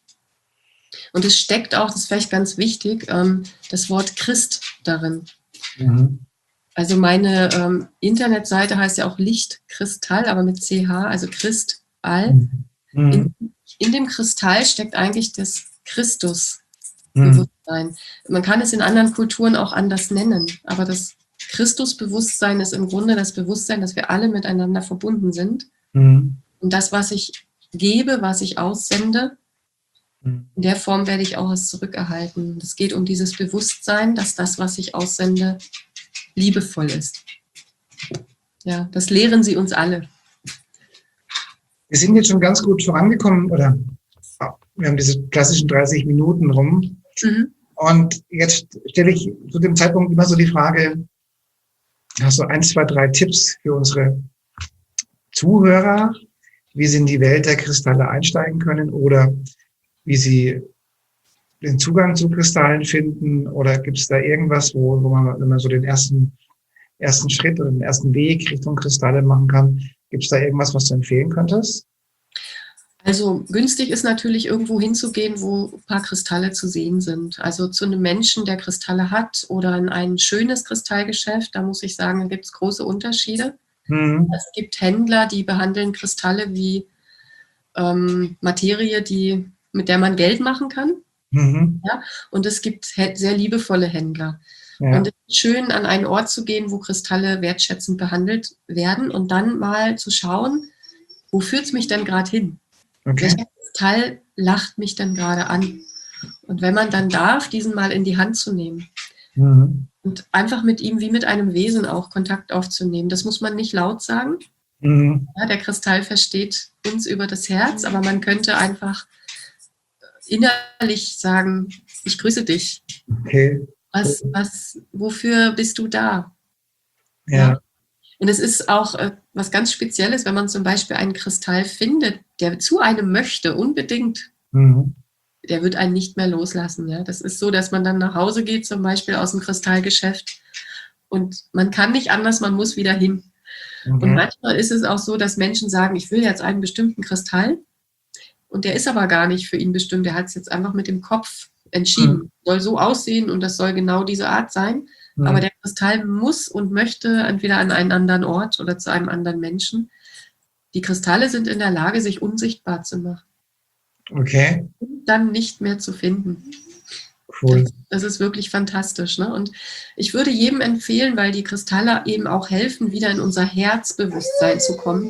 Und es steckt auch, das ist vielleicht ganz wichtig, ähm, das Wort Christ darin. Mhm. Also meine ähm, Internetseite heißt ja auch Lichtkristall, aber mit C H, also Kristall. Mhm. In, in dem Kristall steckt eigentlich das Christusbewusstsein. Mhm. Man kann es in anderen Kulturen auch anders nennen, aber das Christusbewusstsein ist im Grunde das Bewusstsein, dass wir alle miteinander verbunden sind. Mhm. Und das, was ich gebe, was ich aussende, Mhm. in der Form werde ich auch was zurückerhalten. Es geht um dieses Bewusstsein, dass das, was ich aussende, liebevoll ist. Ja, das lehren sie uns alle. Wir sind jetzt schon ganz gut vorangekommen, oder wir haben diese klassischen dreißig Minuten rum. Mhm. Und jetzt stelle ich zu dem Zeitpunkt immer so die Frage, hast du ein, zwei, drei Tipps für unsere Zuhörer, wie sie in die Welt der Kristalle einsteigen können oder wie sie den Zugang zu Kristallen finden, oder gibt es da irgendwas, wo, wo man, wenn man so den ersten, ersten Schritt oder den ersten Weg Richtung Kristalle machen kann, gibt es da irgendwas, was du empfehlen könntest? Also günstig ist natürlich irgendwo hinzugehen, wo ein paar Kristalle zu sehen sind. Also zu einem Menschen, der Kristalle hat oder in ein schönes Kristallgeschäft, da muss ich sagen, da gibt es große Unterschiede. Mhm. Es gibt Händler, die behandeln Kristalle wie ähm, Materie, die, mit der man Geld machen kann. Mhm. Ja? Und es gibt sehr liebevolle Händler. Ja. Und es ist schön, an einen Ort zu gehen, wo Kristalle wertschätzend behandelt werden und dann mal zu schauen, wo führt es mich denn gerade hin? Okay. Welcher Kristall lacht mich denn gerade an? Und wenn man dann darf, diesen mal in die Hand zu nehmen Mhm. und einfach mit ihm wie mit einem Wesen auch Kontakt aufzunehmen. Das muss man nicht laut sagen. Mhm. Ja, der Kristall versteht uns über das Herz, aber man könnte einfach innerlich sagen, ich grüße dich. Okay. Was, was, wofür bist du da? Ja. Ja. Und es ist auch äh, was ganz Spezielles, wenn man zum Beispiel einen Kristall findet, der zu einem möchte, unbedingt. Mhm. Der wird einen nicht mehr loslassen. Ja? Das ist so, dass man dann nach Hause geht, zum Beispiel aus dem Kristallgeschäft. Und man kann nicht anders, man muss wieder hin. Mhm. Und manchmal ist es auch so, dass Menschen sagen, ich will jetzt einen bestimmten Kristall. Und der ist aber gar nicht für ihn bestimmt. Der hat es jetzt einfach mit dem Kopf entschieden. Mhm. Soll so aussehen und das soll genau diese Art sein. Mhm. Aber der Kristall muss und möchte entweder an einen anderen Ort oder zu einem anderen Menschen. Die Kristalle sind in der Lage, sich unsichtbar zu machen. Okay. Und dann nicht mehr zu finden. Cool. Das, das ist wirklich fantastisch. Ne? Und ich würde jedem empfehlen, weil die Kristalle eben auch helfen, wieder in unser Herzbewusstsein zu kommen.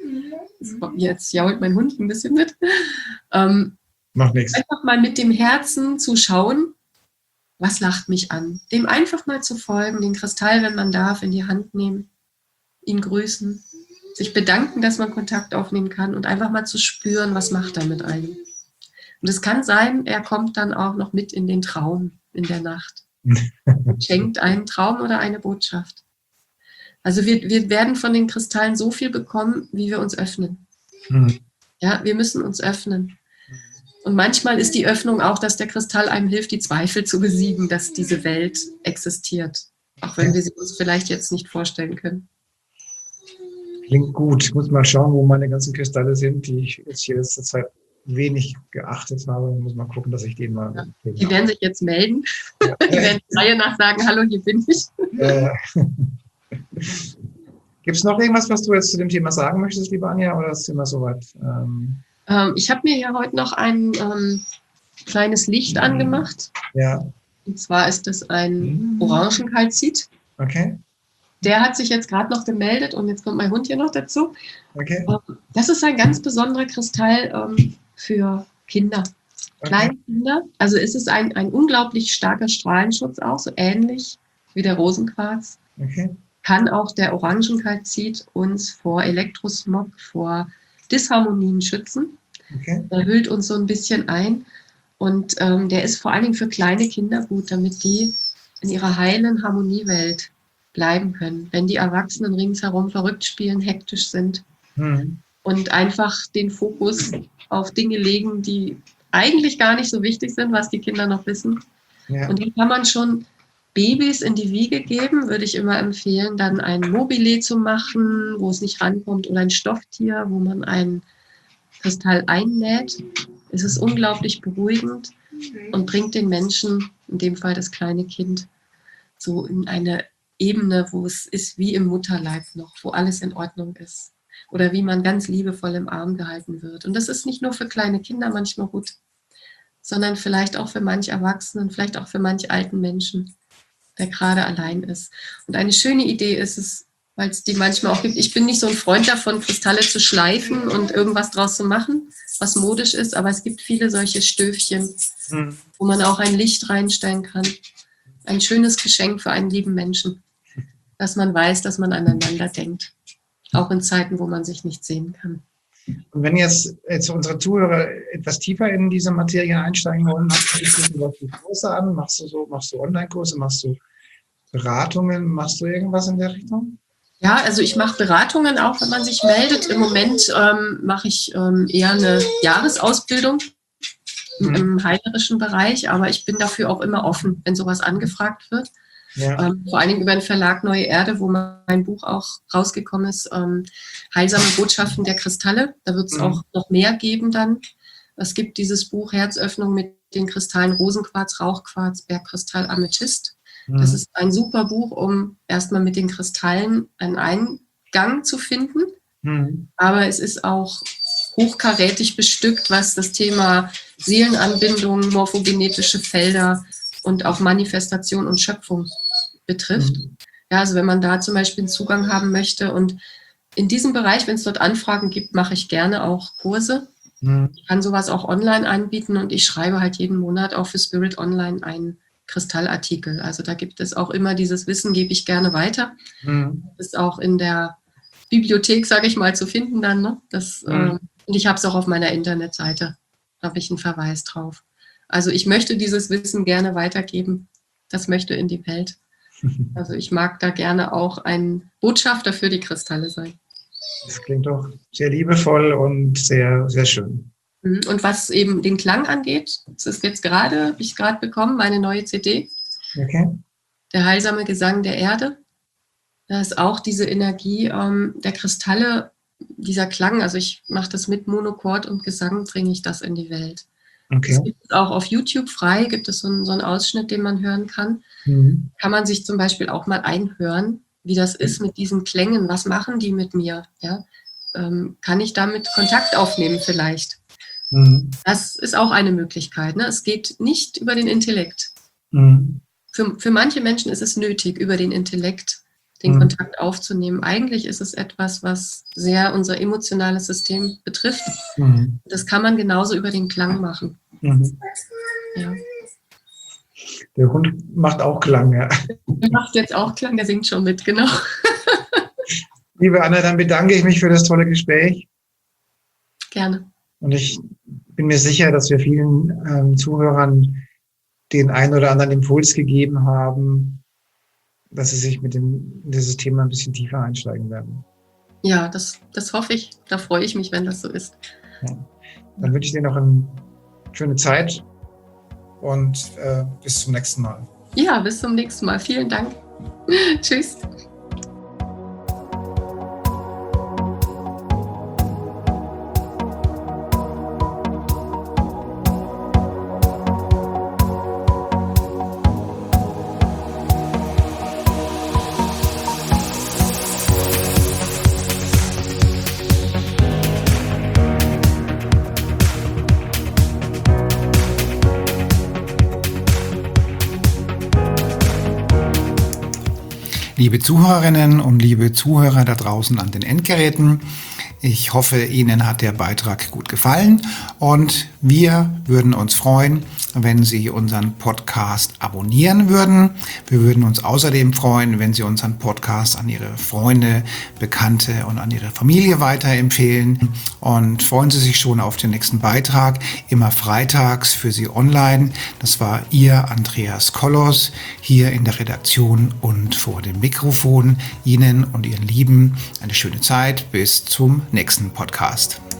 Jetzt jault mein Hund ein bisschen mit. Ähm, Macht nichts. einfach mal mit dem Herzen zu schauen, was lacht mich an. Dem einfach mal zu folgen, den Kristall, wenn man darf, in die Hand nehmen, ihn grüßen, sich bedanken, dass man Kontakt aufnehmen kann und einfach mal zu spüren, was macht er mit einem. Und es kann sein, er kommt dann auch noch mit in den Traum in der Nacht und schenkt einen Traum oder eine Botschaft. Also wir, wir werden von den Kristallen so viel bekommen, wie wir uns öffnen. Mhm. Ja, wir müssen uns öffnen. Und manchmal ist die Öffnung auch, dass der Kristall einem hilft, die Zweifel zu besiegen, dass diese Welt existiert. Auch wenn wir sie uns vielleicht jetzt nicht vorstellen können. Klingt gut. Ich muss mal schauen, wo meine ganzen Kristalle sind, die ich jetzt hier letzte Zeit wenig geachtet habe. Ich muss mal gucken, dass ich die mal... Ja. Die werden sich jetzt melden. Ja. Die werden der Reihe nach sagen, hallo, hier bin ich. Äh, Gibt es noch irgendwas, was du jetzt zu dem Thema sagen möchtest, liebe Anja, oder ist das Thema soweit? Ähm, Ähm, ich habe mir ja heute noch ein ähm, kleines Licht angemacht. ja, Und zwar ist das ein Orangenkalzit. okay, Der hat sich jetzt gerade noch gemeldet und jetzt kommt mein Hund hier noch dazu. okay, Ähm, das ist ein ganz besonderer Kristall ähm, für Kinder, okay. kleine Kinder. Also es ist ein, ein unglaublich starker Strahlenschutz auch, so ähnlich wie der Rosenquarz. Okay. Kann auch der Orangenkalzit uns vor Elektrosmog, vor Disharmonien schützen. Okay. Der hüllt uns so ein bisschen ein und ähm, der ist vor allen Dingen für kleine Kinder gut, damit die in ihrer heilen Harmoniewelt bleiben können. Wenn die Erwachsenen ringsherum verrückt spielen, hektisch sind Hm. und einfach den Fokus auf Dinge legen, die eigentlich gar nicht so wichtig sind, was die Kinder noch wissen. Ja. Und die kann man schon Babys in die Wiege geben, würde ich immer empfehlen, dann ein Mobile zu machen, wo es nicht rankommt, oder ein Stofftier, wo man einen Kristall einnäht. Es ist unglaublich beruhigend und bringt den Menschen, in dem Fall das kleine Kind, so in eine Ebene, wo es ist wie im Mutterleib noch, wo alles in Ordnung ist. Oder wie man ganz liebevoll im Arm gehalten wird. Und das ist nicht nur für kleine Kinder manchmal gut, sondern vielleicht auch für manch Erwachsenen, vielleicht auch für manch alten Menschen, der gerade allein ist. Und eine schöne Idee ist es, weil es die manchmal auch gibt. Ich bin nicht so ein Freund davon, Kristalle zu schleifen und irgendwas draus zu machen, was modisch ist, aber es gibt viele solche Stöfchen, Hm. wo man auch ein Licht reinstellen kann. Ein schönes Geschenk für einen lieben Menschen, dass man weiß, dass man aneinander denkt. Auch in Zeiten, wo man sich nicht sehen kann. Und wenn jetzt, jetzt unsere Zuhörer etwas tiefer in diese Materie einsteigen wollen, machst du was für Kurse an? Machst du so, machst du Online-Kurse, machst du Beratungen, machst du irgendwas in der Richtung? Ja, also ich mache Beratungen auch, wenn man sich meldet. Im Moment ähm, mache ich ähm, eher eine Jahresausbildung im, Mhm. im heilerischen Bereich, aber ich bin dafür auch immer offen, wenn sowas angefragt wird. Ja. Ähm, vor allen Dingen über den Verlag Neue Erde, wo mein Buch auch rausgekommen ist, ähm, Heilsame Botschaften der Kristalle. Da wird es Mhm. auch noch mehr geben dann. Es gibt dieses Buch Herzöffnung mit den Kristallen Rosenquarz, Rauchquarz, Bergkristall, Amethyst. Mhm. Das ist ein super Buch, um erstmal mit den Kristallen einen Eingang zu finden. Mhm. Aber es ist auch hochkarätig bestückt, was das Thema Seelenanbindung, morphogenetische Felder und auch Manifestation und Schöpfung betrifft. Mhm. Ja, also wenn man da zum Beispiel einen Zugang haben möchte und in diesem Bereich, wenn es dort Anfragen gibt, mache ich gerne auch Kurse. Mhm. Ich kann sowas auch online anbieten und ich schreibe halt jeden Monat auch für Spirit Online einen Kristallartikel. Also da gibt es auch immer dieses Wissen, gebe ich gerne weiter. Mhm. Das ist auch in der Bibliothek, sage ich mal, zu finden dann. Ne? Das, Mhm. äh, und ich habe es auch auf meiner Internetseite, da habe ich einen Verweis drauf. Also ich möchte dieses Wissen gerne weitergeben. Das möchte in die Welt. Also ich mag da gerne auch ein Botschafter für die Kristalle sein. Das klingt doch sehr liebevoll und sehr, sehr schön. Und was eben den Klang angeht, das ist jetzt gerade, habe ich gerade bekommen, meine neue C D, Okay. der heilsame Gesang der Erde. Da ist auch diese Energie ähm, der Kristalle, dieser Klang, also ich mache das mit Monochord und Gesang, bringe ich das in die Welt. Okay. Das gibt es auch auf YouTube frei, gibt es so einen, so einen Ausschnitt, den man hören kann. Mhm. Kann man sich zum Beispiel auch mal einhören, wie das ist mit diesen Klängen, was machen die mit mir? Ja? Ähm, kann ich damit Kontakt aufnehmen vielleicht? Mhm. Das ist auch eine Möglichkeit. Ne? Es geht nicht über den Intellekt. Mhm. Für, für manche Menschen ist es nötig, über den Intellekt den Mhm. Kontakt aufzunehmen. Eigentlich ist es etwas, was sehr unser emotionales System betrifft. Mhm. Das kann man genauso über den Klang machen. Mhm. Ja. Der Hund macht auch Klang, ja. Der macht jetzt auch Klang, der singt schon mit, genau. Liebe Anna, dann bedanke ich mich für das tolle Gespräch. Gerne. Und ich bin mir sicher, dass wir vielen ähm, Zuhörern den einen oder anderen Impuls gegeben haben, dass sie sich mit dem, in dieses Thema ein bisschen tiefer einsteigen werden. Ja, das, das hoffe ich. Da freue ich mich, wenn das so ist. Ja. Dann wünsche ich dir noch eine schöne Zeit und äh, bis zum nächsten Mal. Ja, bis zum nächsten Mal. Vielen Dank. Tschüss. Liebe Zuhörerinnen und liebe Zuhörer da draußen an den Endgeräten, ich hoffe, Ihnen hat der Beitrag gut gefallen und wir würden uns freuen, wenn Sie unseren Podcast abonnieren würden. Wir würden uns außerdem freuen, wenn Sie unseren Podcast an Ihre Freunde, Bekannte und an Ihre Familie weiterempfehlen. Und freuen Sie sich schon auf den nächsten Beitrag, immer freitags für Sie online. Das war Ihr Andreas Kollos hier in der Redaktion und vor dem Mikrofon. Ihnen und Ihren Lieben eine schöne Zeit. Bis zum nächsten Podcast.